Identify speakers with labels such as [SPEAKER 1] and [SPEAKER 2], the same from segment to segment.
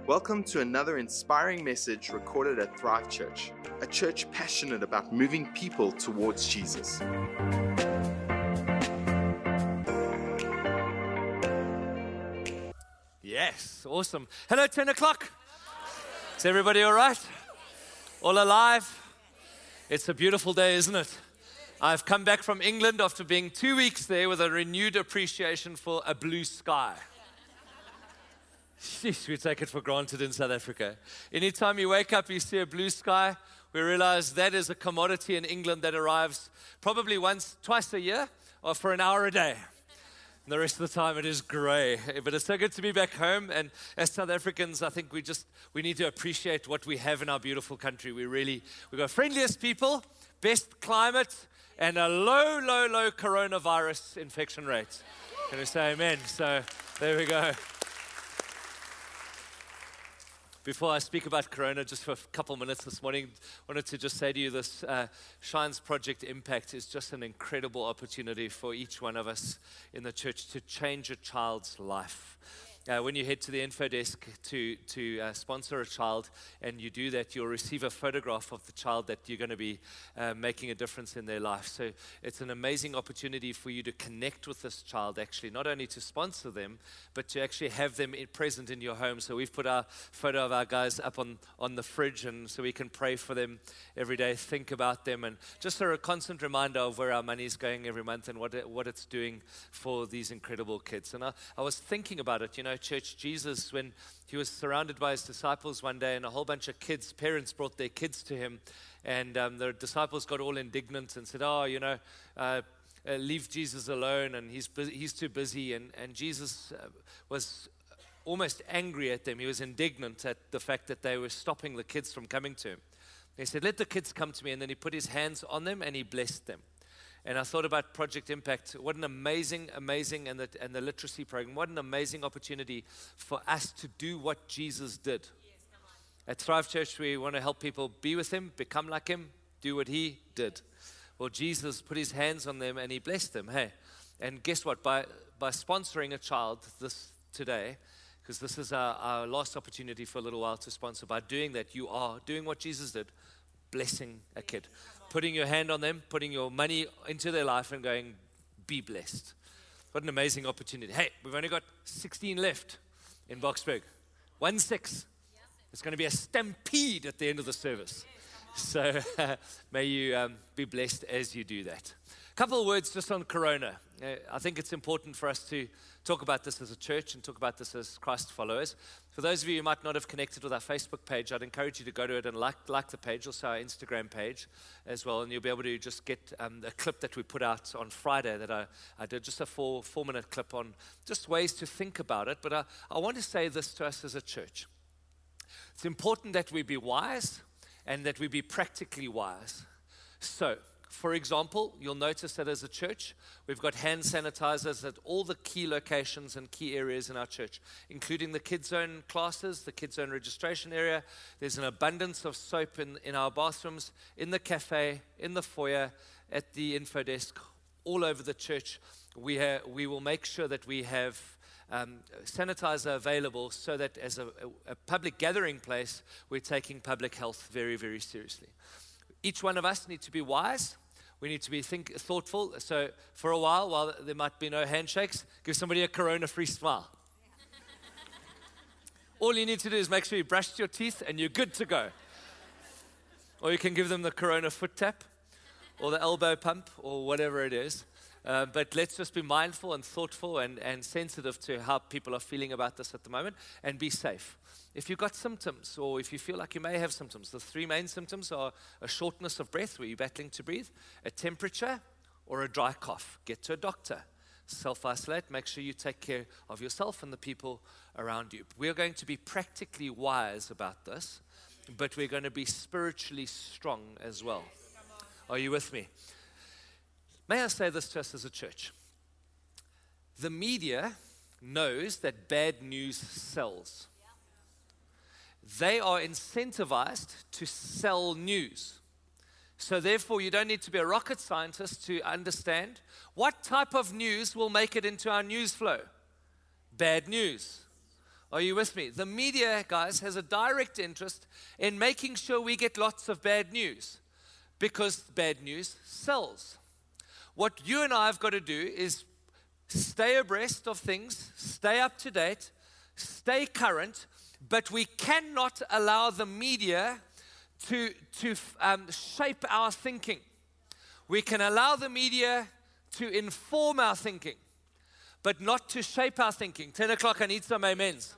[SPEAKER 1] Welcome to another inspiring message recorded at Thrive Church, a church passionate about moving people towards Jesus.
[SPEAKER 2] Yes, awesome. Hello, 10 o'clock. Is everybody all right? All alive? It's a beautiful day, isn't it? I've come back from England after being 2 weeks there with a renewed appreciation for a blue sky. Sheesh, we take it for granted in South Africa. Anytime you wake up, you see a blue sky, we realize that is a commodity in England that arrives probably twice a year or for an hour a day. And the rest of the time it is gray. But it's so good to be back home. And as South Africans, I think we need to appreciate what we have in our beautiful country. We've got friendliest people, best climate, and a low coronavirus infection rate. Can we say amen? So there we go. Before I speak about Corona, just for a couple minutes this morning, I wanted to just say to you this Shines Project Impact is just an incredible opportunity for each one of us in the church to change a child's life. When you head to the info desk to sponsor a child and you do that, you'll receive a photograph of the child that you're going to be making a difference in their life. So it's an amazing opportunity for you to connect with this child, actually, not only to sponsor them, but to actually have them present in your home. So we've put our photo of our guys up on the fridge, and so we can pray for them every day, think about them, and just a constant reminder of where our money is going every month and what it's doing for these incredible kids. And I was thinking about it, church, Jesus, when he was surrounded by his disciples one day and a whole bunch of parents brought their kids to him, and the disciples got all indignant and said, leave Jesus alone, and he's too busy, and Jesus was almost angry at them. He was indignant at the fact that they were stopping the kids from coming to him. He said, let the kids come to me, and then he put his hands on them and he blessed them. And I thought about Project Impact. What an amazing, and the literacy program. What an amazing opportunity for us to do what Jesus did. Yes, at Thrive Church, we want to help people be with him, become like him, do what he did. Well, Jesus put his hands on them and he blessed them. Hey, and guess what? By sponsoring a child today, because this is our last opportunity for a little while to sponsor, by doing that, you are doing what Jesus did, blessing a kid. Putting your hand on them, putting your money into their life and going, be blessed. What an amazing opportunity. Hey, we've only got 16 left in Boksburg. 1-6. It's going to be a stampede at the end of the service. So may you be blessed as you do that. A couple of words just on Corona. I think it's important for us to talk about this as a church and talk about this as Christ followers. For those of you who might not have connected with our Facebook page, I'd encourage you to go to it and like the page, also our Instagram page as well, and you'll be able to just get a clip that we put out on Friday that I did, just a 4-minute clip on just ways to think about it. But I want to say this to us as a church. It's important that we be wise and that we be practically wise. So, for example, you'll notice that as a church, we've got hand sanitizers at all the key locations and key areas in our church, including the kids' zone classes, the kids' zone registration area. There's an abundance of soap in our bathrooms, in the cafe, in the foyer, at the info desk, all over the church. We will make sure that we have sanitizer available so that as a public gathering place, we're taking public health very, very seriously. Each one of us need to be wise. We need to be thoughtful. So for a while there might be no handshakes, give somebody a corona-free smile. All you need to do is make sure you brushed your teeth and you're good to go. Or you can give them the corona foot tap or the elbow pump or whatever it is. But let's just be mindful and thoughtful and sensitive to how people are feeling about this at the moment and be safe. If you've got symptoms or if you feel like you may have symptoms, the 3 main symptoms are a shortness of breath where you're battling to breathe, a temperature, or a dry cough. Get to a doctor. Self-isolate. Make sure you take care of yourself and the people around you. We're going to be practically wise about this, but we're going to be spiritually strong as well. Are you with me? May I say this to us as a church? The media knows that bad news sells. They are incentivized to sell news. So therefore, you don't need to be a rocket scientist to understand what type of news will make it into our news flow. Bad news. Are you with me? The media, guys, has a direct interest in making sure we get lots of bad news because bad news sells. What you and I have got to do is stay abreast of things, stay up to date, stay current, but we cannot allow the media to shape our thinking. We can allow the media to inform our thinking, but not to shape our thinking. 10 o'clock, I need some amens.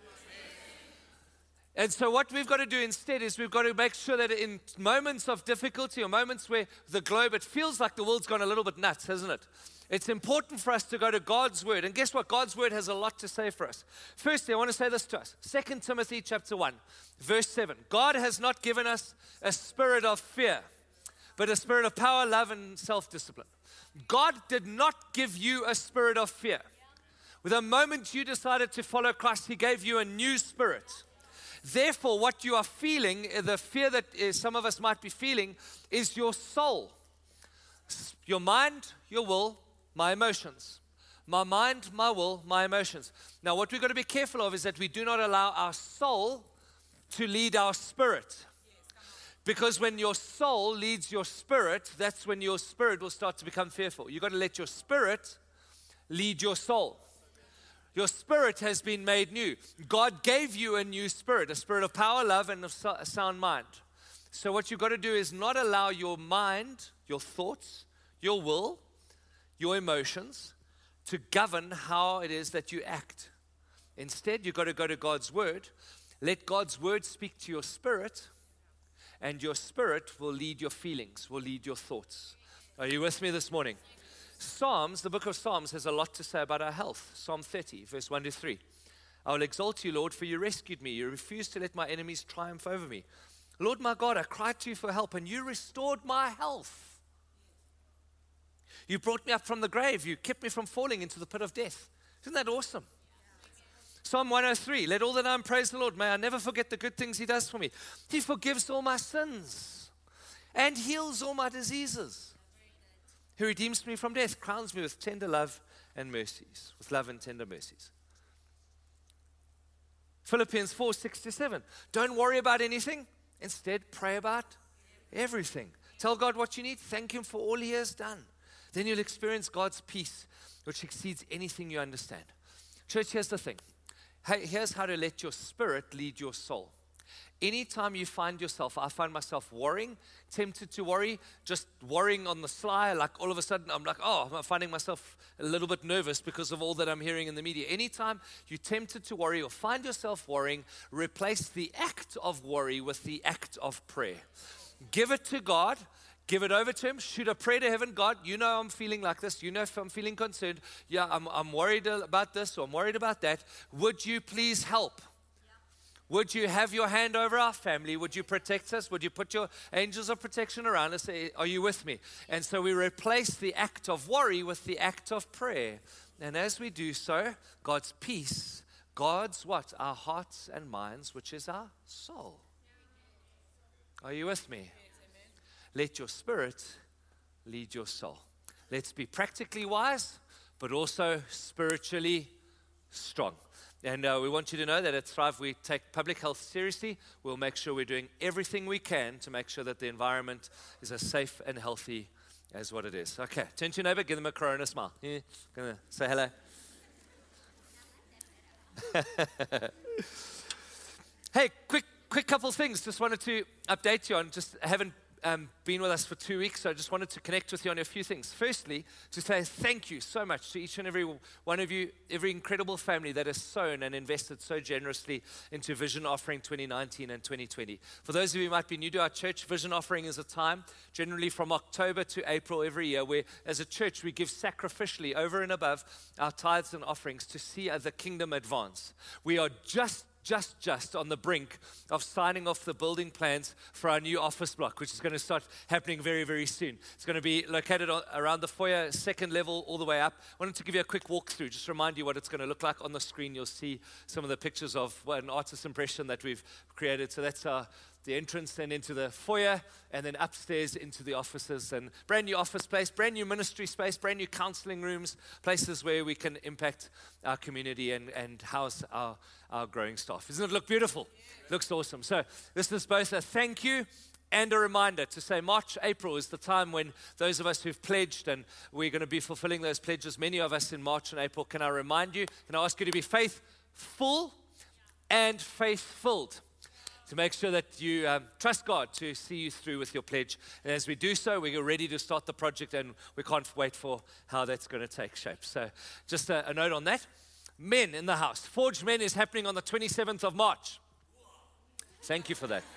[SPEAKER 2] And so what we've got to do instead is we've got to make sure that in moments of difficulty or moments where the globe, it feels like the world's gone a little bit nuts, hasn't it? It's important for us to go to God's Word. And guess what? God's Word has a lot to say for us. Firstly, I want to say this to us. 2 Timothy chapter 1, verse 7. God has not given us a spirit of fear, but a spirit of power, love, and self-discipline. God did not give you a spirit of fear. With the moment you decided to follow Christ, He gave you a new spirit. Therefore, what you are feeling, the fear that some of us might be feeling, is your soul. Your mind, your will, my emotions. My mind, my will, my emotions. Now, what we've got to be careful of is that we do not allow our soul to lead our spirit. Because when your soul leads your spirit, that's when your spirit will start to become fearful. You've got to let your spirit lead your soul. Your spirit has been made new. God gave you a new spirit, a spirit of power, love, and a sound mind. So what you've got to do is not allow your mind, your thoughts, your will, your emotions to govern how it is that you act. Instead, you've got to go to God's Word. Let God's Word speak to your spirit, and your spirit will lead your feelings, will lead your thoughts. Are you with me this morning? Psalms, the book of Psalms, has a lot to say about our health. Psalm 30, verse 1 to 3. I will exalt you, Lord, for you rescued me. You refused to let my enemies triumph over me. Lord my God, I cried to you for help, and you restored my health. You brought me up from the grave. You kept me from falling into the pit of death. Isn't that awesome? Psalm 103, let all that I am praise the Lord. May I never forget the good things He does for me. He forgives all my sins and heals all my diseases. He redeems me from death, crowns me with tender love and mercies, with love and tender mercies. Philippians 4, 6 to 7. Don't worry about anything. Instead, pray about everything. Tell God what you need. Thank Him for all He has done. Then you'll experience God's peace, which exceeds anything you understand. Church, here's the thing. Here's how to let your spirit lead your soul. Anytime you find yourself, I find myself worrying, tempted to worry, just worrying on the sly, like all of a sudden I'm like, I'm finding myself a little bit nervous because of all that I'm hearing in the media. Anytime you're tempted to worry or find yourself worrying, replace the act of worry with the act of prayer. Give it to God. Give it over to Him. Shoot a prayer to heaven. God, you know I'm feeling like this. You know if I'm feeling concerned. Yeah, I'm worried about this or I'm worried about that. Would you please help? Would you have your hand over our family? Would you protect us? Would you put your angels of protection around us? Are you with me? And so we replace the act of worry with the act of prayer. And as we do so, God's peace, God's what? Our hearts and minds, which is our soul. Are you with me? Let your spirit lead your soul. Let's be practically wise, but also spiritually strong. And we want you to know that at Thrive, we take public health seriously. We'll make sure we're doing everything we can to make sure that the environment is as safe and healthy as what it is. Okay, turn to your neighbor, give them a Corona smile. Yeah, gonna say hello. Hey, quick couple things. Just wanted to update you on. Just haven't been with us for 2 weeks, so I just wanted to connect with you on a few things. Firstly, to say thank you so much to each and every one of you, every incredible family that has sown and invested so generously into Vision Offering 2019 and 2020. For those of you who might be new to our church, Vision Offering is a time, generally from October to April every year, where as a church we give sacrificially over and above our tithes and offerings to see the kingdom advance. We are just on the brink of signing off the building plans for our new office block, which is going to start happening very, very soon. It's going to be located around the foyer, second level, all the way up. I wanted to give you a quick walkthrough, just remind you what it's going to look like. On the screen, you'll see some of the pictures of an artist's impression that we've created. So that's the entrance then into the foyer, and then upstairs into the offices, and brand new office space, brand new ministry space, brand new counseling rooms, places where we can impact our community and house our growing staff. Doesn't it look beautiful? It looks awesome. So this is both a thank you and a reminder to say March, April is the time when those of us who've pledged, and we're going to be fulfilling those pledges, many of us in March and April. Can I remind you, can I ask you to be faithful and faith-filled, to make sure that you trust God to see you through with your pledge. And as we do so, we're ready to start the project, and we can't wait for how that's going to take shape. So just a note on that. Men in the house. Forge Men is happening on the 27th of March. Thank you for that.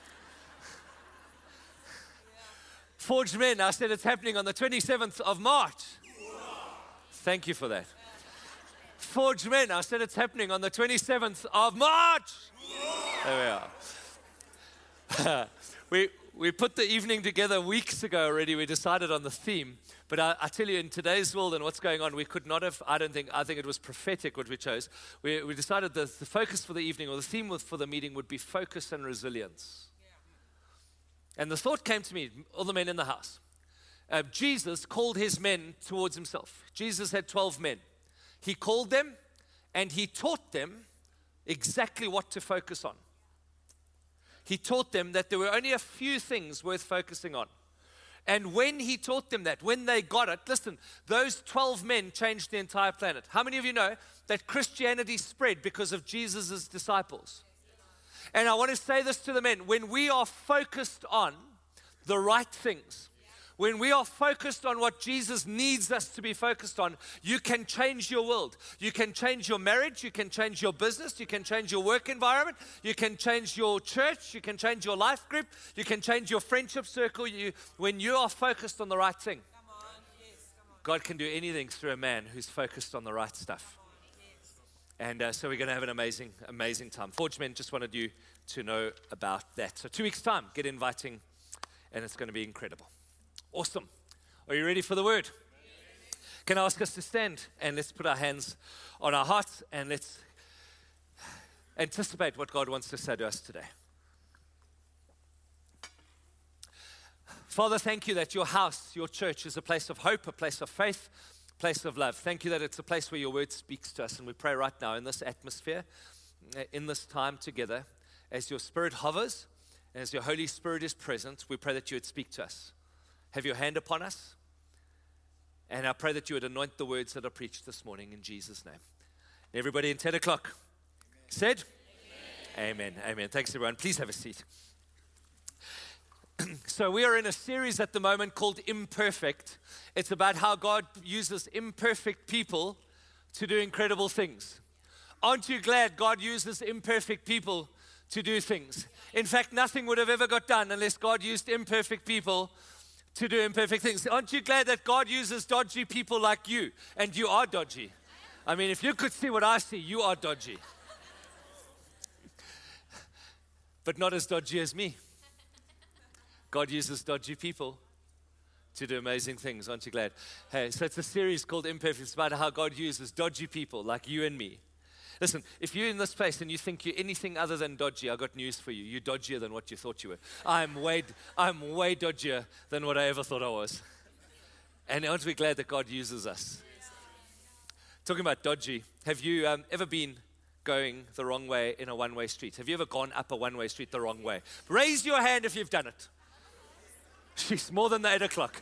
[SPEAKER 2] Forge Men, I said it's happening on the 27th of March. Thank you for that. Forge Men, I said it's happening on the 27th of March. There we are. We put the evening together weeks ago already. We decided on the theme. But I tell you, in today's world and what's going on, we could not have, I think it was prophetic what we chose. We decided the focus for the evening, or the theme for the meeting, would be focus and resilience. And the thought came to me, all the men in the house. Jesus called his men towards himself. Jesus had 12 men. He called them and he taught them exactly what to focus on. He taught them that there were only a few things worth focusing on. And when he taught them that, when they got it, listen, those 12 men changed the entire planet. How many of you know that Christianity spread because of Jesus' disciples? And I want to say this to the men. When we are focused on the right things, when we are focused on what Jesus needs us to be focused on, you can change your world. You can change your marriage. You can change your business. You can change your work environment. You can change your church. You can change your life group. You can change your friendship circle. When you are focused on the right thing, God can do anything through a man who's focused on the right stuff. And so we're going to have an amazing, amazing time. Forge Men just wanted you to know about that. So 2 weeks' time, get inviting, and it's going to be incredible. Awesome. Are you ready for the word? Can I ask us to stand and let's put our hands on our hearts and let's anticipate what God wants to say to us today. Father, thank you that your house, your church, is a place of hope, a place of faith, a place of love. Thank you that it's a place where your word speaks to us. And we pray right now in this atmosphere, in this time together, as your Spirit hovers, as your Holy Spirit is present, we pray that you would speak to us. Have your hand upon us. And I pray that you would anoint the words that are preached this morning in Jesus' name. Everybody in 10 o'clock said? Amen. Amen. Thanks, everyone. Please have a seat. So we are in a series at the moment called Imperfect. It's about how God uses imperfect people to do incredible things. Aren't you glad God uses imperfect people to do things? In fact, nothing would have ever got done unless God used imperfect people to do imperfect things. Aren't you glad that God uses dodgy people like you? And you are dodgy. I mean, if you could see what I see, you are dodgy. But not as dodgy as me. God uses dodgy people to do amazing things. Aren't you glad? Hey, so it's a series called Imperfect. It's about how God uses dodgy people like you and me. Listen, if you're in this place and you think you're anything other than dodgy, I got news for you. You're dodgier than what you thought you were. I'm way dodgier than what I ever thought I was. And aren't we glad that God uses us? Talking about dodgy, have you ever been going the wrong way in a one-way street? Have you ever gone up a one-way street the wrong way? Raise your hand if you've done it. She's more than the 8 o'clock.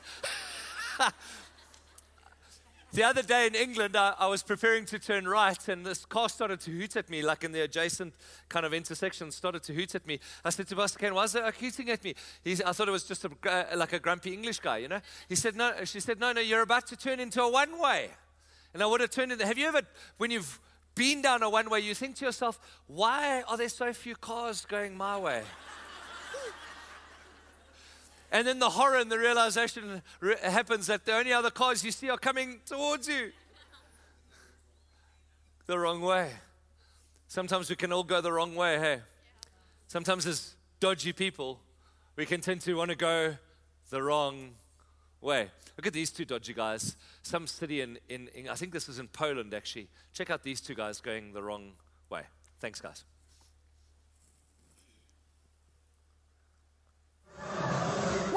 [SPEAKER 2] The other day in England, I was preparing to turn right, and this car started to hoot at me, like in the adjacent kind of intersection, started to hoot at me. I said to Pastor Ken, why is it hooting at me? I thought it was just like a grumpy English guy, you know? He said, no. She said, no, you're about to turn into a one-way. And I would have turned into, have you ever, when you've been down a one-way, you think to yourself, why are there so few cars going my way? And then the horror and the realization happens that the only other cars you see are coming towards you. The wrong way. Sometimes we can all go the wrong way, hey? Sometimes as dodgy people, we can tend to want to go the wrong way. Look at these two dodgy guys. Some city in I think this is in Poland, actually. Check out these two guys going the wrong way. Thanks, guys.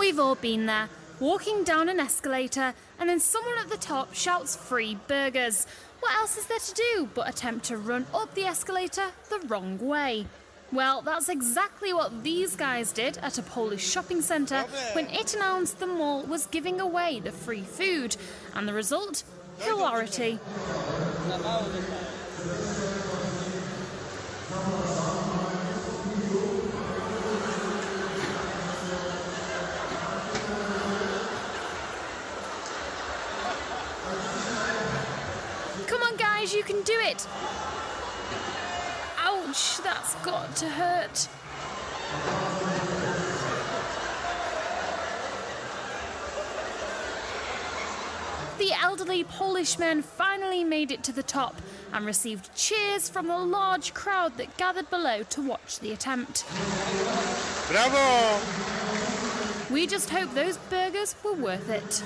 [SPEAKER 3] We've all been there, walking down an escalator, and then someone at the top shouts free burgers. What else is there to do but attempt to run up the escalator the wrong way? Well, that's exactly what these guys did at a Polish shopping centre when it announced the mall was giving away the free food. And the result? Hilarity. Come on, guys, you can do it. Ouch, that's got to hurt. The elderly Polish man finally made it to the top and received cheers from the large crowd that gathered below to watch the attempt.
[SPEAKER 4] Bravo!
[SPEAKER 3] We just hope those burgers were worth it.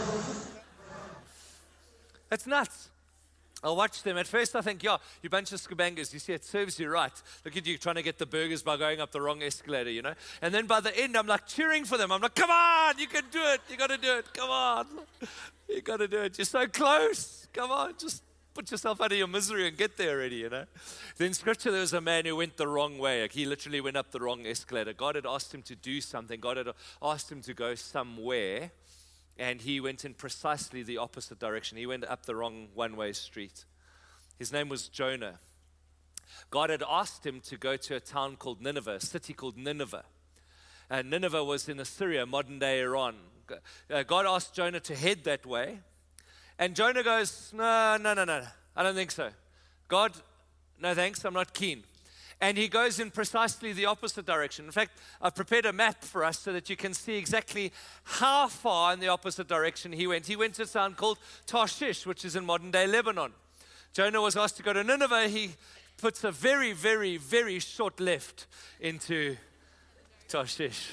[SPEAKER 2] That's nuts. I'll watch them. At first I think, yeah, you bunch of scabangas, you see, it serves you right. Look at you trying to get the burgers by going up the wrong escalator, you know. And then by the end, I'm like cheering for them. I'm like, come on, you can do it. You got to do it. Come on. You got to do it. You're so close. Come on, just put yourself out of your misery and get there already, you know. Then in Scripture, there was a man who went the wrong way. Like, he literally went up the wrong escalator. God had asked him to do something. God had asked him to go somewhere. And he went in precisely the opposite direction. He went up the wrong one-way street. His name was Jonah. God had asked him to go to a town called Nineveh, a city called Nineveh. And Nineveh was in Assyria, modern-day Iran. God asked Jonah to head that way. And Jonah goes, no, I don't think so. God, no thanks, I'm not keen. And he goes in precisely the opposite direction. In fact, I've prepared a map for us so that you can see exactly how far in the opposite direction he went. He went to a town called Tarshish, which is in modern-day Lebanon. Jonah was asked to go to Nineveh. He puts a very, very, very short left into Tarshish.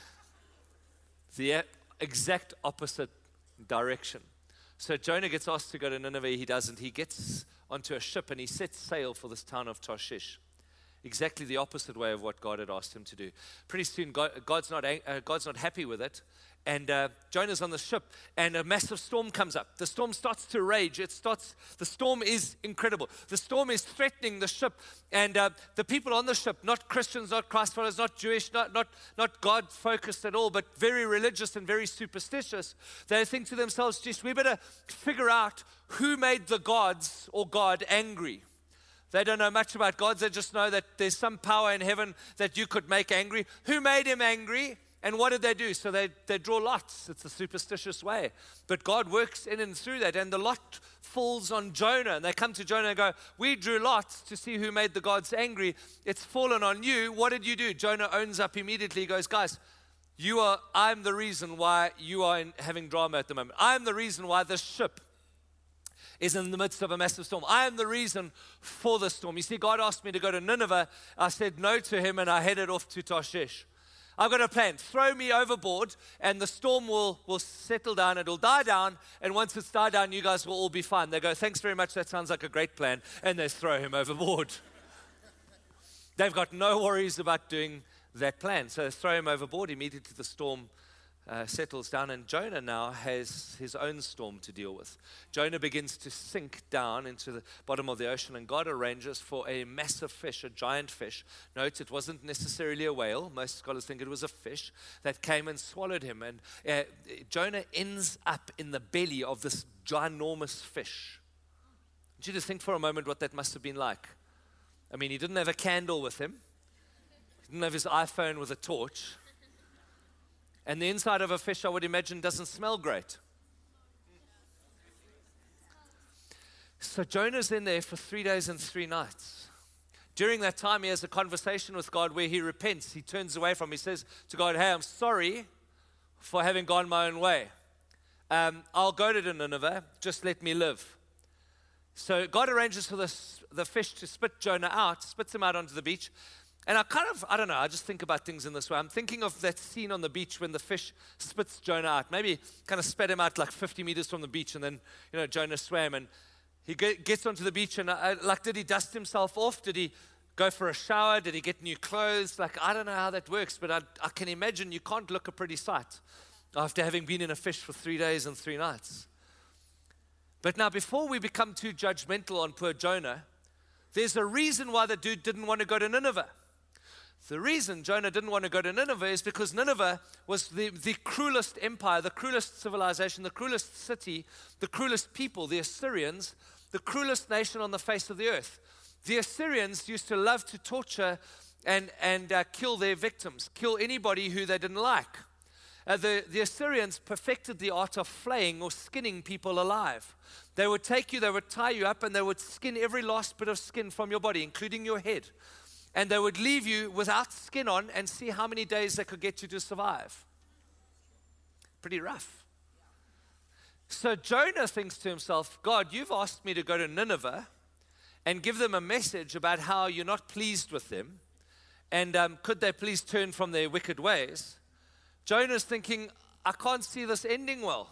[SPEAKER 2] The exact opposite direction. So Jonah gets asked to go to Nineveh. He doesn't. He gets onto a ship and he sets sail for this town of Tarshish. Exactly the opposite way of what God had asked him to do. Pretty soon, God's not happy with it. And Jonah's on the ship, and a massive storm comes up. The storm starts to rage. The storm is incredible. The storm is threatening the ship. And the people on the ship, not Christians, not Christ followers, not Jewish, not God-focused at all, but very religious and very superstitious, they think to themselves, geez, we better figure out who made the gods or God angry. They don't know much about gods. They just know that there's some power in heaven that you could make angry. Who made him angry? And what did they do? So they draw lots. It's a superstitious way. But God works in and through that. And the lot falls on Jonah. And they come to Jonah and go, we drew lots to see who made the gods angry. It's fallen on you. What did you do? Jonah owns up immediately. He goes, guys, I'm the reason why you are having drama at the moment. I'm the reason why this ship is in the midst of a massive storm. I am the reason for the storm. You see, God asked me to go to Nineveh. I said no to him, and I headed off to Tarshish. I've got a plan. Throw me overboard, and the storm will settle down. It'll die down, and once it's died down, you guys will all be fine. They go, thanks very much. That sounds like a great plan. And they throw him overboard. They've got no worries about doing that plan. So they throw him overboard. Immediately the storm settles down, and Jonah now has his own storm to deal with. Jonah begins to sink down into the bottom of the ocean, and God arranges for a massive fish, a giant fish. Note, it wasn't necessarily a whale. Most scholars think it was a fish that came and swallowed him, and Jonah ends up in the belly of this ginormous fish. I want you to think for a moment what that must have been like. I mean, he didn't have a candle with him. He didn't have his iPhone with a torch. And the inside of a fish, I would imagine, doesn't smell great. So Jonah's in there for 3 days and 3 nights. During that time, he has a conversation with God where he repents. He turns away from him. He says to God, hey, I'm sorry for having gone my own way. I'll go to Nineveh. Just let me live. So God arranges for the fish to spit Jonah out, spits him out onto the beach. And I don't know, I just think about things in this way. I'm thinking of that scene on the beach when the fish spits Jonah out. Maybe kind of spat him out like 50 meters from the beach, and then, Jonah swam, and he gets onto the beach, and did he dust himself off? Did he go for a shower? Did he get new clothes? Like, I don't know how that works, but I can imagine you can't look a pretty sight after having been in a fish for 3 days and 3 nights. But now, before we become too judgmental on poor Jonah, there's a reason why the dude didn't want to go to Nineveh. The reason Jonah didn't want to go to Nineveh is because Nineveh was the cruelest empire, the cruelest civilization, the cruelest city, the cruelest people, the Assyrians, the cruelest nation on the face of the earth. The Assyrians used to love to torture and kill their victims, kill anybody who they didn't like. The Assyrians perfected the art of flaying or skinning people alive. They would take you, they would tie you up, and they would skin every last bit of skin from your body, including your head. And they would leave you without skin on and see how many days they could get you to survive. Pretty rough. So Jonah thinks to himself, God, you've asked me to go to Nineveh and give them a message about how you're not pleased with them. And could they please turn from their wicked ways? Jonah's thinking, I can't see this ending well.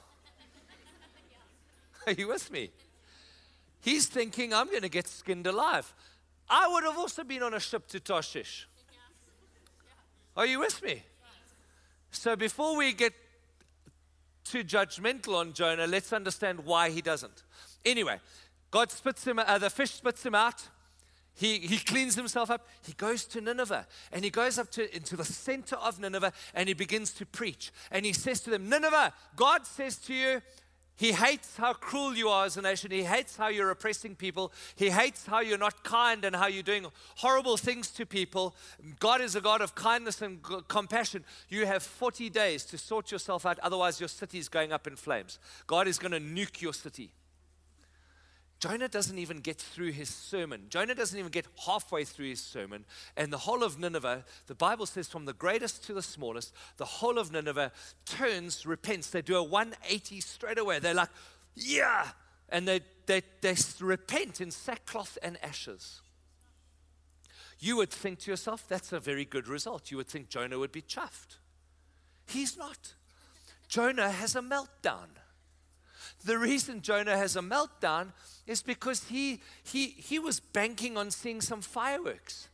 [SPEAKER 2] Are you with me? He's thinking, I'm going to get skinned alive. I would have also been on a ship to Tarshish. Are you with me? So before we get too judgmental on Jonah, let's understand why he doesn't. Anyway, God spits him, the fish spits him out. He cleans himself up. He goes to Nineveh, and he goes up into the center of Nineveh, and he begins to preach. And he says to them, Nineveh, God says to you, He hates how cruel you are as a nation. He hates how you're oppressing people. He hates how you're not kind and how you're doing horrible things to people. God is a God of kindness and compassion. You have 40 days to sort yourself out. Otherwise, your city is going up in flames. God is going to nuke your city. Jonah doesn't even get through his sermon. Jonah doesn't even get halfway through his sermon. And the whole of Nineveh, the Bible says from the greatest to the smallest, the whole of Nineveh turns, repents. They do a 180 straight away. They're like, yeah. And they repent in sackcloth and ashes. You would think to yourself, that's a very good result. You would think Jonah would be chuffed. He's not. Jonah has a meltdown. The reason Jonah has a meltdown is because he was banking on seeing some fireworks.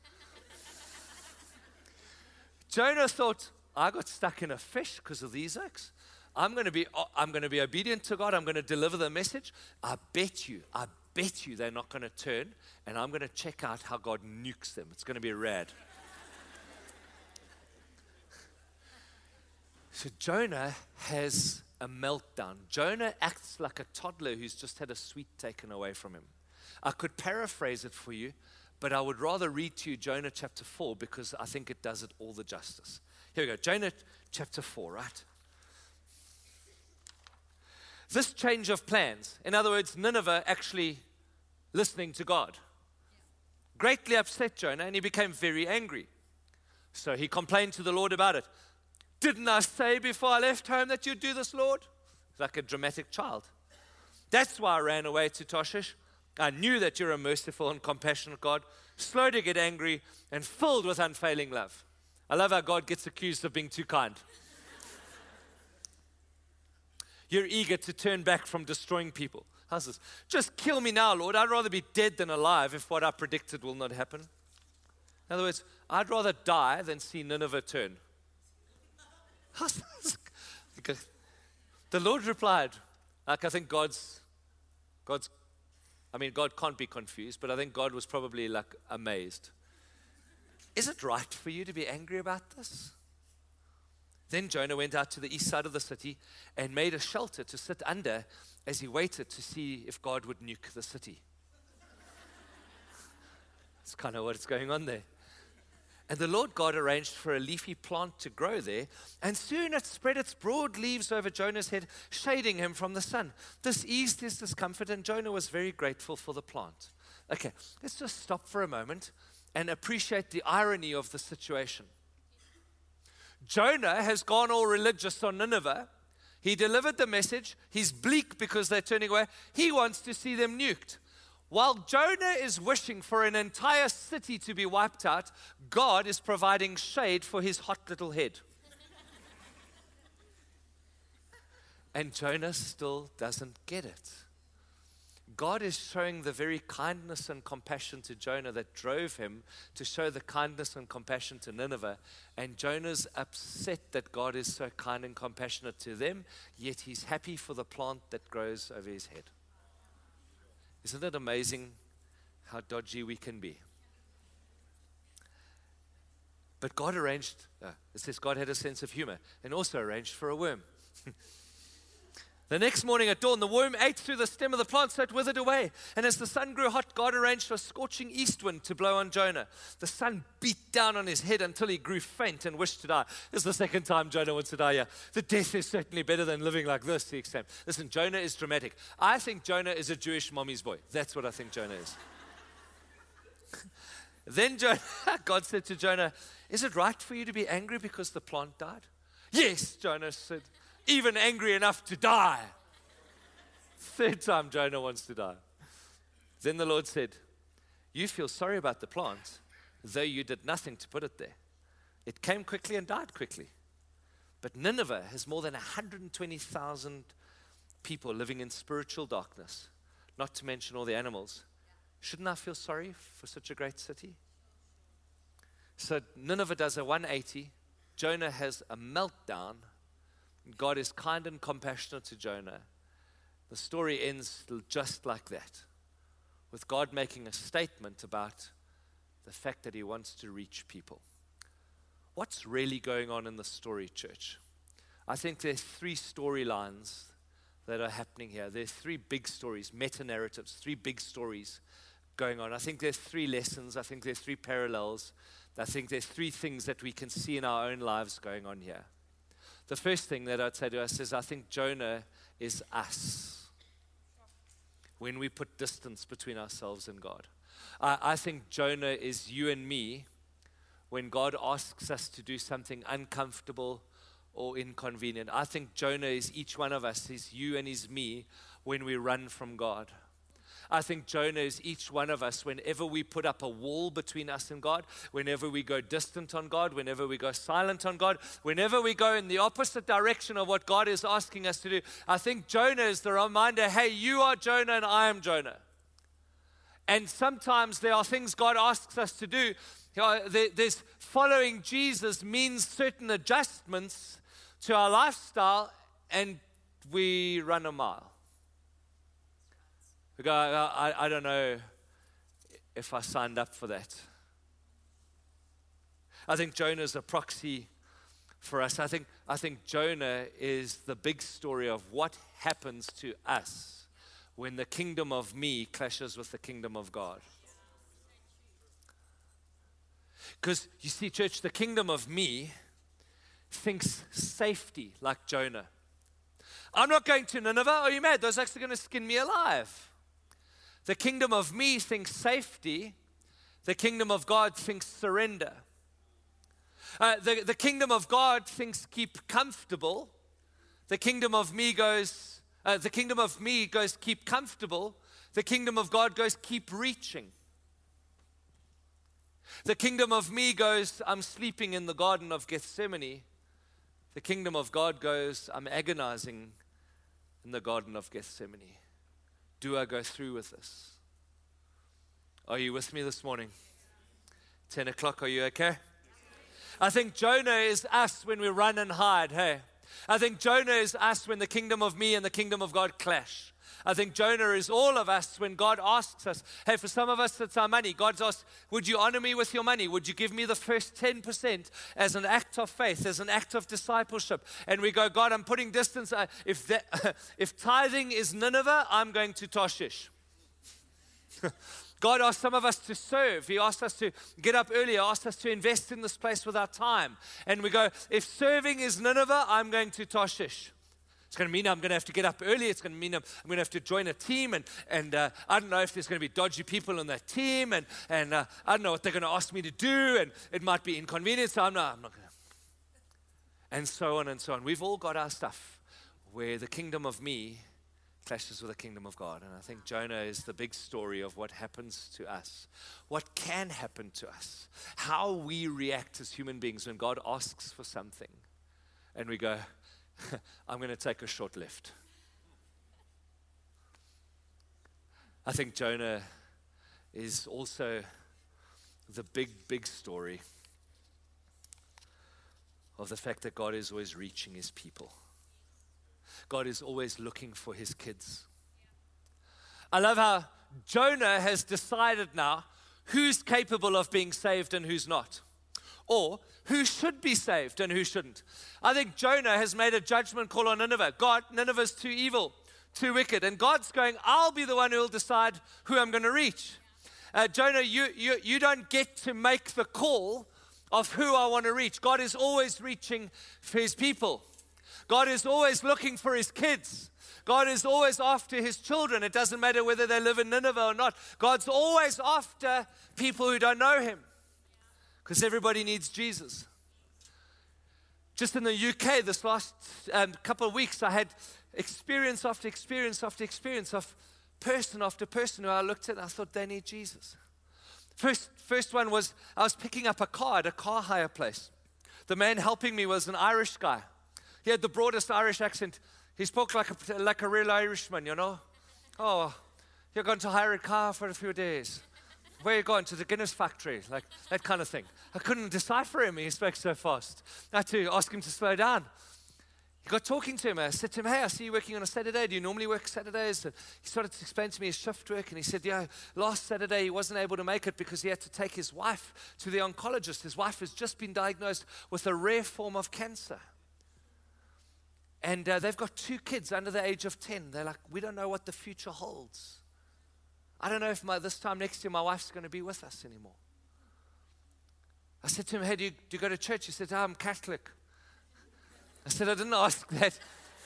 [SPEAKER 2] Jonah thought, I got stuck in a fish because of these oaks. I'm going to be obedient to God. I'm going to deliver the message. I bet you they're not going to turn, and I'm going to check out how God nukes them. It's going to be rad. So Jonah has a meltdown. Jonah acts like a toddler who's just had a sweet taken away from him. I could paraphrase it for you, but I would rather read to you Jonah chapter 4 because I think it does it all the justice. Here we go. Jonah chapter 4, right? This change of plans, in other words, Nineveh actually listening to God, greatly upset Jonah, and he became very angry. So he complained to the Lord about it. Didn't I say before I left home that you'd do this, Lord? Like a dramatic child. That's why I ran away to Tarshish. I knew that you're a merciful and compassionate God, slow to get angry and filled with unfailing love. I love how God gets accused of being too kind. You're eager to turn back from destroying people. How's this? Just kill me now, Lord. I'd rather be dead than alive if what I predicted will not happen. In other words, I'd rather die than see Nineveh turn. The Lord replied, I think God can't be confused, but I think God was probably like amazed. Is it right for you to be angry about this? Then Jonah went out to the east side of the city and made a shelter to sit under as he waited to see if God would nuke the city. That's kind of what's going on there. And the Lord God arranged for a leafy plant to grow there, and soon it spread its broad leaves over Jonah's head, shading him from the sun. This eased his discomfort, and Jonah was very grateful for the plant. Okay, let's just stop for a moment and appreciate the irony of the situation. Jonah has gone all religious on Nineveh. He delivered the message. He's bleak because they're turning away. He wants to see them nuked. While Jonah is wishing for an entire city to be wiped out, God is providing shade for his hot little head. And Jonah still doesn't get it. God is showing the very kindness and compassion to Jonah that drove him to show the kindness and compassion to Nineveh. And Jonah's upset that God is so kind and compassionate to them, yet he's happy for the plant that grows over his head. Isn't it amazing how dodgy we can be? But God arranged, it says God had a sense of humor and also arranged for a worm. The next morning at dawn, the worm ate through the stem of the plant so it withered away. And as the sun grew hot, God arranged for a scorching east wind to blow on Jonah. The sun beat down on his head until he grew faint and wished to die. This is the second time Jonah wants to die here. The death is certainly better than living like this, he exclaimed. Listen, Jonah is dramatic. I think Jonah is a Jewish mommy's boy. That's what I think Jonah is. Then God said to Jonah, is it right for you to be angry because the plant died? Yes, Jonah said. Even angry enough to die. Third time Jonah wants to die. Then the Lord said, you feel sorry about the plant, though you did nothing to put it there. It came quickly and died quickly. But Nineveh has more than 120,000 people living in spiritual darkness, not to mention all the animals. Shouldn't I feel sorry for such a great city? So Nineveh does a 180. Jonah has a meltdown. God is kind and compassionate to Jonah. The story ends just like that, with God making a statement about the fact that he wants to reach people. What's really going on in the story, church? I think there's three storylines that are happening here. There's three big stories, meta-narratives, three big stories going on. I think there's three lessons. I think there's three parallels. I think there's three things that we can see in our own lives going on here. The first thing that I'd say to us is I think Jonah is us when we put distance between ourselves and God. I think Jonah is you and me when God asks us to do something uncomfortable or inconvenient. I think Jonah is each one of us. He's you and he's me when we run from God. I think Jonah is each one of us whenever we put up a wall between us and God, whenever we go distant on God, whenever we go silent on God, whenever we go in the opposite direction of what God is asking us to do. I think Jonah is the reminder, hey, you are Jonah and I am Jonah. And sometimes there are things God asks us to do. There's following Jesus means certain adjustments to our lifestyle, and we run a mile. We go, I don't know if I signed up for that. I think Jonah is a proxy for us. I think Jonah is the big story of what happens to us when the kingdom of me clashes with the kingdom of God. Because you see, church, the kingdom of me thinks safety like Jonah. I'm not going to Nineveh. Are you mad? Those actually going to skin me alive. The kingdom of me thinks safety. The kingdom of God thinks surrender. The kingdom of God thinks keep comfortable. The kingdom of me goes keep comfortable. The kingdom of God goes keep reaching. The kingdom of me goes I'm sleeping in the Garden of Gethsemane. The kingdom of God goes I'm agonizing in the Garden of Gethsemane. Do I go through with this? Are you with me this morning? 10 o'clock, are you okay? I think Jonah is us when we run and hide, hey? I think Jonah is us when the kingdom of me and the kingdom of God clash. I think Jonah is all of us when God asks us, hey, for some of us, it's our money. God's asked, would you honor me with your money? Would you give me the first 10% as an act of faith, as an act of discipleship? And we go, God, I'm putting distance. If tithing is Nineveh, I'm going to Tarshish. God asked some of us to serve. He asked us to get up early. He asked us to invest in this place with our time. And we go, if serving is Nineveh, I'm going to Tarshish. It's going to mean I'm going to have to get up early. It's going to mean I'm going to have to join a team. And I don't know if there's going to be dodgy people on that team. And I don't know what they're going to ask me to do. And it might be inconvenient. So I'm not going to. And so on and so on. We've all got our stuff where the kingdom of me clashes with the kingdom of God. And I think Jonah is the big story of what happens to us. What can happen to us. How we react as human beings when God asks for something. And we go, I'm going to take a short left. I think Jonah is also the big story of the fact that God is always reaching his people. God is always looking for his kids. I love how Jonah has decided now who's capable of being saved and who's not, or who should be saved and who shouldn't. I think Jonah has made a judgment call on Nineveh. God, Nineveh's too evil, too wicked. And God's going, I'll be the one who will decide who I'm going to reach. Jonah, you don't get to make the call of who I want to reach. God is always reaching for his people. God is always looking for his kids. God is always after his children. It doesn't matter whether they live in Nineveh or not. God's always after people who don't know him, because everybody needs Jesus. Just in the UK this last couple of weeks, I had experience after experience after experience of person after person who I looked at and I thought they need Jesus. First one was I was picking up a car at a car hire place. The man helping me was an Irish guy. He had the broadest Irish accent. He spoke like a real Irishman, you know. Oh, you're going to hire a car for a few days. Where are you going? To the Guinness factory? Like that kind of thing. I couldn't decipher him. He spoke so fast. I had to ask him to slow down. He got talking to him. I said to him, hey, I see you working on a Saturday. Do you normally work Saturdays? And he started to explain to me his shift work. And he said, yeah, last Saturday he wasn't able to make it because he had to take his wife to the oncologist. His wife has just been diagnosed with a rare form of cancer. And they've got 2 kids under the age of 10. They're like, we don't know what the future holds. I don't know if this time next year my wife's going to be with us anymore. I said to him, hey, do you go to church? He said, oh, I'm Catholic. I said, I didn't ask that.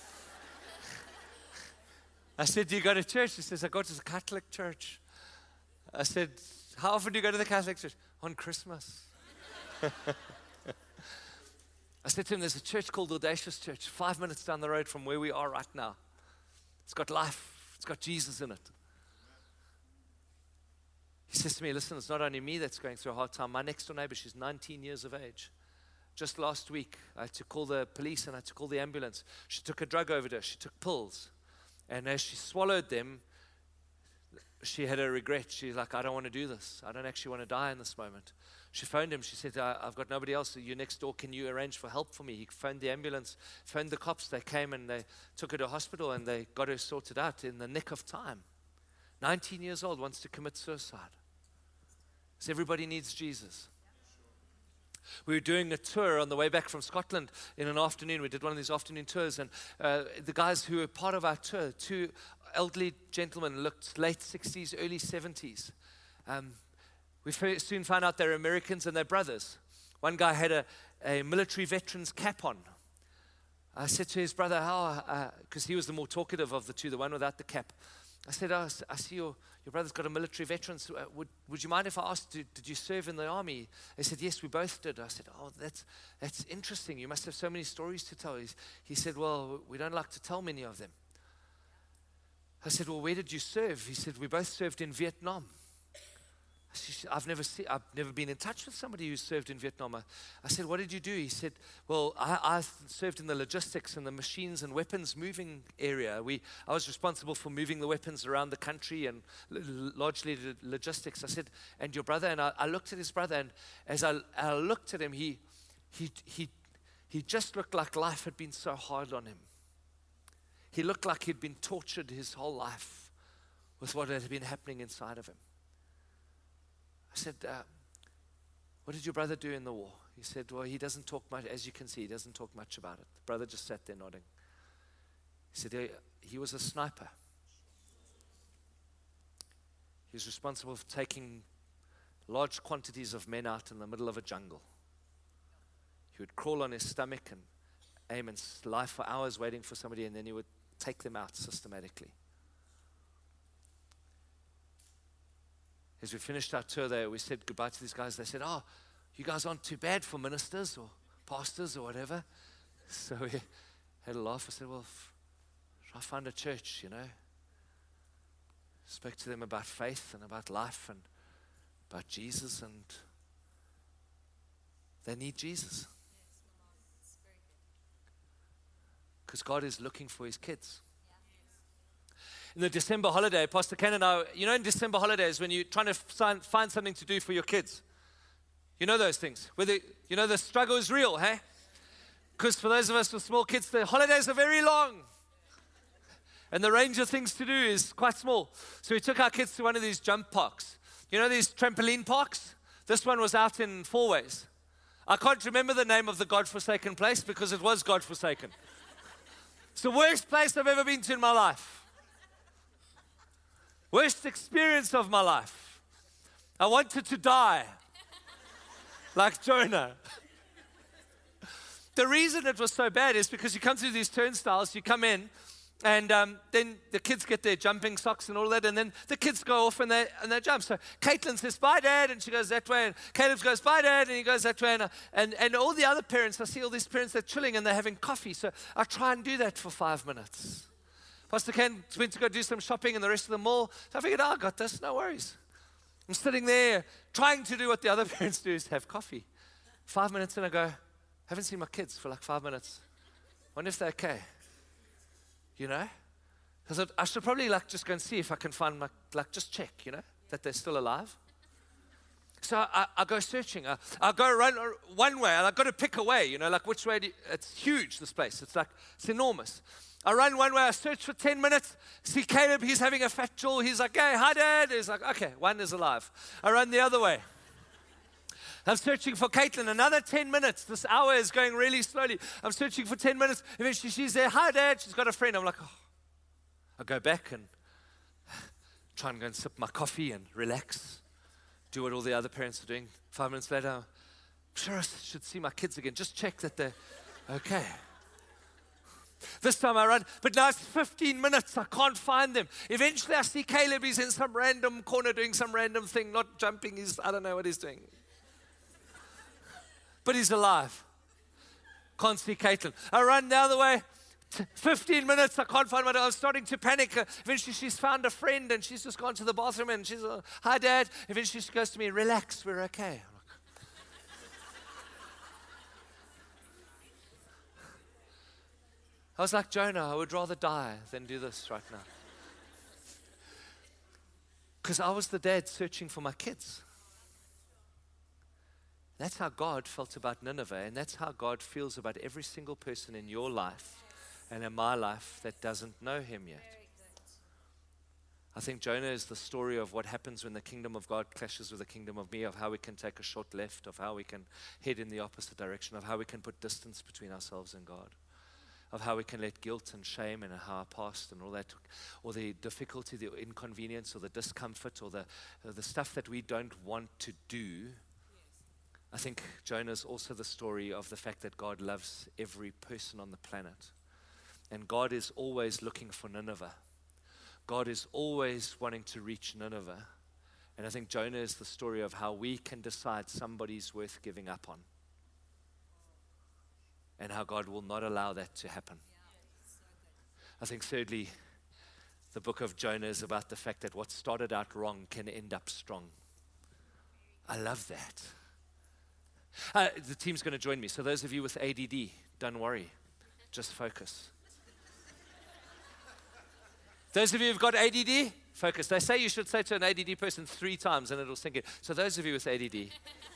[SPEAKER 2] I said, do you go to church? He says, I go to the Catholic church. I said, how often do you go to the Catholic church? On Christmas. I said to him, there's a church called Audacious Church, 5 minutes down the road from where we are right now. It's got life. It's got Jesus in it. He says to me, listen, it's not only me that's going through a hard time. My next door neighbor, she's 19 years of age. Just last week, I had to call the police and I had to call the ambulance. She took a drug overdose. She took pills. And as she swallowed them, she had a regret. She's like, I don't want to do this. I don't actually want to die in this moment. She phoned him. She said, I've got nobody else. You're next door. Can you arrange for help for me? He phoned the ambulance, phoned the cops. They came and they took her to hospital and they got her sorted out in the nick of time. 19 years old, wants to commit suicide. So everybody needs Jesus. We were doing a tour on the way back from Scotland in an afternoon. We did one of these afternoon tours, and the guys who were part of our tour, 2 elderly gentlemen, looked late 60s, early 70s. We soon found out they're Americans and they're brothers. One guy had a military veteran's cap on. I said to his brother, because he was the more talkative of the 2, the one without the cap. I said, I see your brother's got a military veteran. So, would you mind if I asked, did you serve in the army? He said, yes, we both did. I said, oh, that's interesting. You must have so many stories to tell. He said, well, we don't like to tell many of them. I said, well, where did you serve? He said, we both served in Vietnam. I said, I've never been in touch with somebody who served in Vietnam. I said, what did you do? He said, well, I served in the logistics and the machines and weapons moving area. I was responsible for moving the weapons around the country and largely the logistics. I said, and your brother? And I looked at his brother, and as I looked at him, he just looked like life had been so hard on him. He looked like he'd been tortured his whole life with what had been happening inside of him. I said, what did your brother do in the war? He said, well, he doesn't talk much. As you can see, he doesn't talk much about it. The brother just sat there nodding. He said, he was a sniper. He was responsible for taking large quantities of men out in the middle of a jungle. He would crawl on his stomach and aim and lie for hours waiting for somebody, and then he would take them out systematically. As we finished our tour there, we said goodbye to these guys. They said, oh, you guys aren't too bad for ministers or pastors or whatever. So we had a laugh. I said, well, try find a church, you know. Spoke to them about faith and about life and about Jesus, and they need Jesus. Because God is looking for his kids. in the December holiday, Pastor Ken and I, you know, in December holidays, when you're trying to find something to do for your kids, you know those things. You know, the struggle is real, hey? Because for those of us with small kids, the holidays are very long. And the range of things to do is quite small. So we took our kids to one of these jump parks. You know these trampoline parks? This one was out in Fourways. I can't remember the name of the godforsaken place because it was godforsaken. It's the worst place I've ever been to in my life. Worst experience of my life. I wanted to die. Like Jonah. The reason it was so bad is because you come through these turnstiles, you come in, and then the kids get their jumping socks and all that, and then the kids go off and they jump. So Caitlin says, bye, Dad, and she goes that way, and Caleb goes, bye, Dad, and he goes that way, and all the other parents, I see all these parents, they're chilling and they're having coffee, so I try and do that for 5 minutes. Pastor Ken went to go do some shopping in the rest of the mall, so I figured, I got this, no worries. I'm sitting there trying to do what the other parents do, is have coffee. 5 minutes in, I go, haven't seen my kids for like 5 minutes. Wonder if they're okay. You know? I thought I should probably just go and see if I can find just check, that they're still alive. So I go searching. I go run one way, and I've got to pick a way, which way it's huge, this place. It's enormous. I run one way, I search for 10 minutes, see Caleb, he's having a fat jaw. He's like, hey, hi, Dad. He's like, okay, one is alive. I run the other way. I'm searching for Caitlin. Another 10 minutes. This hour is going really slowly. I'm searching for 10 minutes. Eventually, she's there. Hi, Dad. She's got a friend. I'm like, oh. I go back and try and go and sip my coffee and relax. Do what all the other parents are doing. 5 minutes later, I'm sure I should see my kids again. Just check that they're okay. This time I run, but now it's 15 minutes. I can't find them. Eventually, I see Caleb. He's in some random corner doing some random thing, not jumping. I don't know what he's doing. But he's alive. Can't see Caitlin. I run the other way. 15 minutes. I can't find my dad. I'm starting to panic. Eventually, she's found a friend and she's just gone to the bathroom and she's like, hi, Dad. Eventually, she goes to me, relax, we're okay. I was like, Jonah, I would rather die than do this right now. Because I was the dad searching for my kids. That's how God felt about Nineveh, and that's how God feels about every single person in your life and in my life that doesn't know Him yet. I think Jonah is the story of what happens when the kingdom of God clashes with the kingdom of me, of how we can take a short left, of how we can head in the opposite direction, of how we can put distance between ourselves and God, of how we can let guilt and shame and our past and all that, or the difficulty, the inconvenience, or the discomfort, or the stuff that we don't want to do. I think Jonah is also the story of the fact that God loves every person on the planet. And God is always looking for Nineveh. God is always wanting to reach Nineveh. And I think Jonah is the story of how we can decide somebody's worth giving up on. And how God will not allow that to happen. I think thirdly, the book of Jonah is about the fact that what started out wrong can end up strong. I love that. The team's going to join me. So those of you with ADD, don't worry. Just focus. Those of you who've got ADD, focus. They say you should say to an ADD person 3 times and it'll sink in. So those of you with ADD.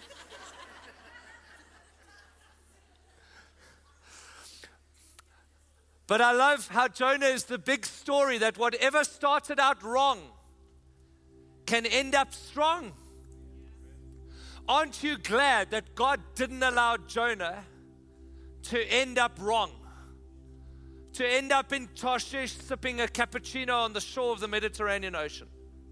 [SPEAKER 2] But I love how Jonah is the big story that whatever started out wrong can end up strong. Aren't you glad that God didn't allow Jonah to end up wrong? To end up in Tarshish sipping a cappuccino on the shore of the Mediterranean Ocean.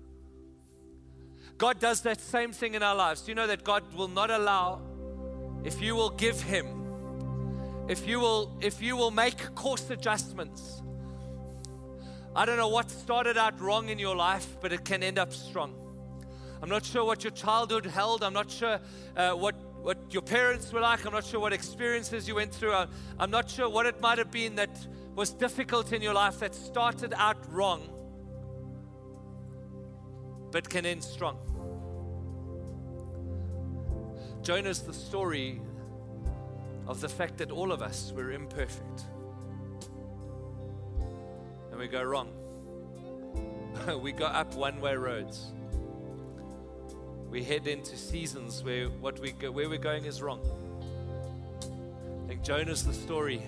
[SPEAKER 2] God does that same thing in our lives. Do you know that God will not allow, if you will give Him, if you will make course adjustments. I don't know what started out wrong in your life, but it can end up strong. I'm not sure what your childhood held. I'm not sure what your parents were like. I'm not sure what experiences you went through. I'm not sure what it might have been that was difficult in your life that started out wrong, but can end strong. Jonah is the story of the fact that all of us, we're imperfect. And we go wrong. we go up one-way roads. We head into seasons where where we're going is wrong. I think Jonah's the story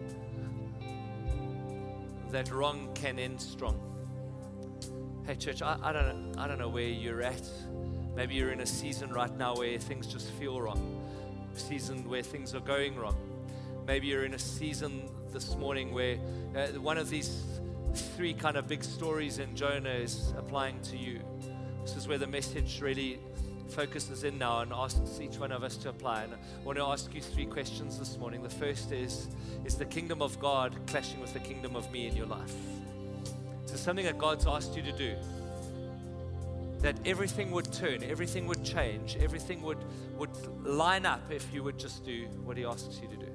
[SPEAKER 2] that wrong can end strong. Hey church, I don't know where you're at. Maybe you're in a season right now where things just feel wrong. A season where things are going wrong. Maybe you're in a season this morning where one of these three kind of big stories in Jonah is applying to you. This is where the message really focuses in now and asks each one of us to apply. And I want to ask you three questions this morning. The first is the kingdom of God clashing with the kingdom of me in your life? Is there something that God's asked you to do? That everything would turn, everything would change, everything would line up if you would just do what He asks you to do.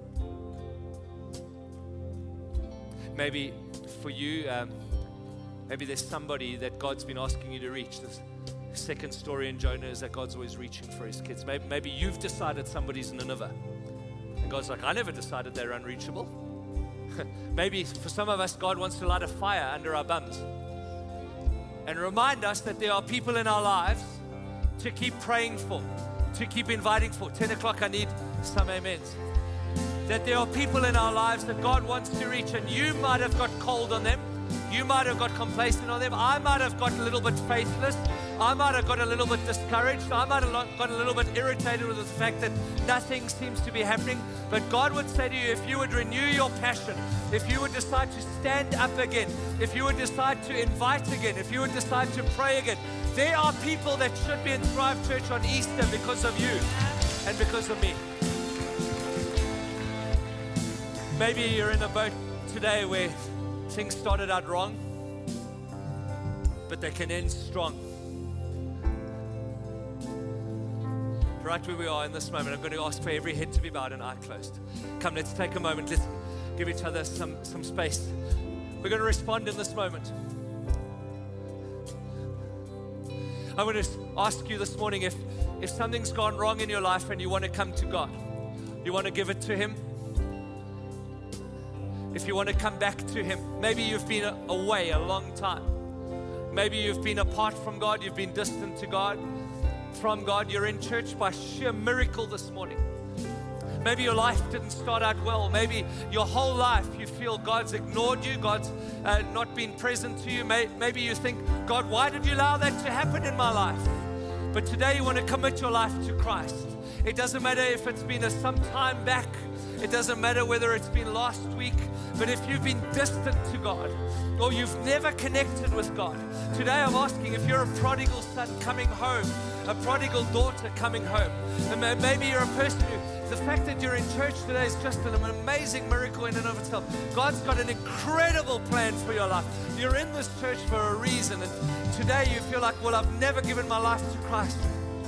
[SPEAKER 2] Maybe for you, maybe there's somebody that God's been asking you to reach. This second story in Jonah is that God's always reaching for His kids. Maybe you've decided somebody's Nineveh. And God's like, I never decided they're unreachable. Maybe for some of us, God wants to light a fire under our bums and remind us that there are people in our lives to keep praying for, to keep inviting for. 10 o'clock, I need some amens. That there are people in our lives that God wants to reach, and you might have got cold on them. You might have got complacent on them. I might have got a little bit faithless. I might have got a little bit discouraged. I might have got a little bit irritated with the fact that nothing seems to be happening. But God would say to you, if you would renew your passion, if you would decide to stand up again, if you would decide to invite again, if you would decide to pray again, there are people that should be in Thrive Church on Easter because of you and because of me. Maybe you're in a boat today where things started out wrong, but they can end strong. Right where we are in this moment, I'm going to ask for every head to be bowed and eye closed. Come, let's take a moment. Let's give each other some space. We're going to respond in this moment. I want to ask you this morning if something's gone wrong in your life and you want to come to God, you want to give it to Him. If you want to come back to Him, maybe you've been away a long time. Maybe you've been apart from God, you've been distant to God, from God. You're in church by sheer miracle this morning. Maybe your life didn't start out well. Maybe your whole life you feel God's ignored you, God's not been present to you. Maybe you think, God, why did you allow that to happen in my life? But today you want to commit your life to Christ. It doesn't matter if it's been some time back. It doesn't matter whether it's been last week. But if you've been distant to God or you've never connected with God, today I'm asking if you're a prodigal son coming home, a prodigal daughter coming home, and maybe you're a person who, the fact that you're in church today is just an amazing miracle in and of itself. God's got an incredible plan for your life. You're in this church for a reason, and today you feel like, well, I've never given my life to Christ.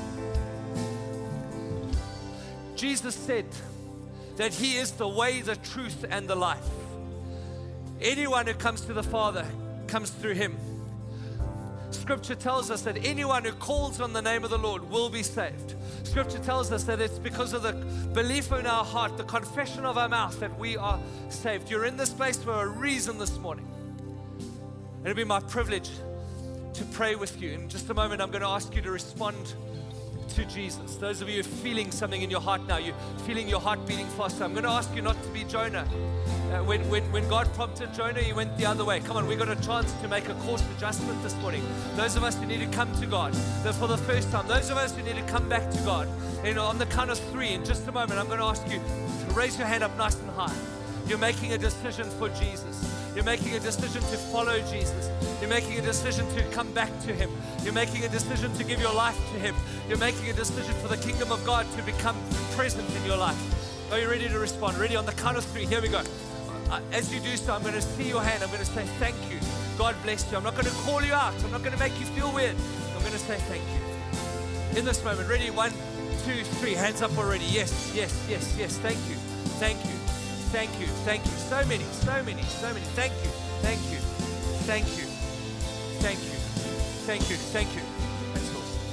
[SPEAKER 2] Jesus said that He is the way, the truth, and the life. Anyone who comes to the Father comes through Him. Scripture tells us that anyone who calls on the name of the Lord will be saved. Scripture tells us that it's because of the belief in our heart, the confession of our mouth, that we are saved. You're in this place for a reason this morning. It'll be my privilege to pray with you. In just a moment, I'm going to ask you to respond to Jesus. Those of you feeling something in your heart now, you're feeling your heart beating faster, I'm going to ask you not to be Jonah. When God prompted Jonah, he went the other way. Come on, we got a chance to make a course adjustment this morning. Those of us who need to come to God for the first time, those of us who need to come back to God, on the count of 3, in just a moment, I'm going to ask you to raise your hand up nice and high. You're making a decision for Jesus. You're making a decision to follow Jesus. You're making a decision to come back to Him. You're making a decision to give your life to Him. You're making a decision for the kingdom of God to become present in your life. Are you ready to respond? Ready? On the count of 3, here we go. As you do so, I'm going to see your hand. I'm going to say thank you. God bless you. I'm not going to call you out. I'm not going to make you feel weird. I'm going to say thank you. In this moment, ready? 1, 2, 3. Hands up already. Yes, yes, yes, yes. Thank you. Thank you. Thank you. Thank you. So many, so many, so many. Thank you. Thank you. Thank you. Thank you. Thank you. Thank you. That's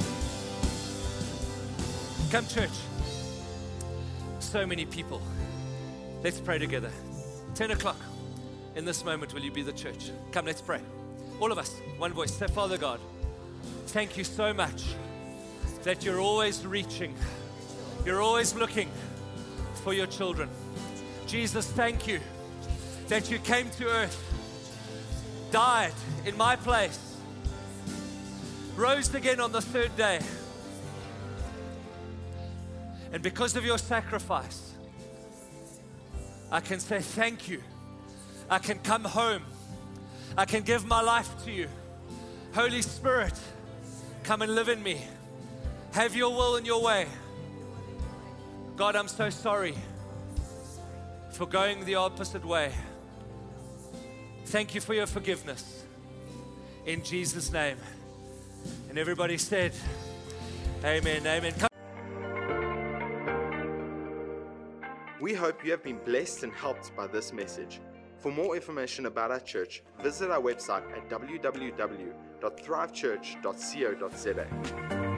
[SPEAKER 2] awesome. Come, church. So many people. Let's pray together. 10 o'clock. In this moment, will you be the church? Come, let's pray. All of us, one voice. Say, Father God, thank you so much that you're always reaching. You're always looking for your children. Jesus, thank you that you came to earth, died in my place, rose again on the third day. And because of your sacrifice, I can say thank you. I can come home. I can give my life to you. Holy Spirit, come and live in me. Have your will and your way. God, I'm so sorry for going the opposite way. Thank you for your forgiveness. In Jesus' name. And everybody said, amen, amen.
[SPEAKER 1] We hope you have been blessed and helped by this message. For more information about our church, visit our website at www.thrivechurch.co.za.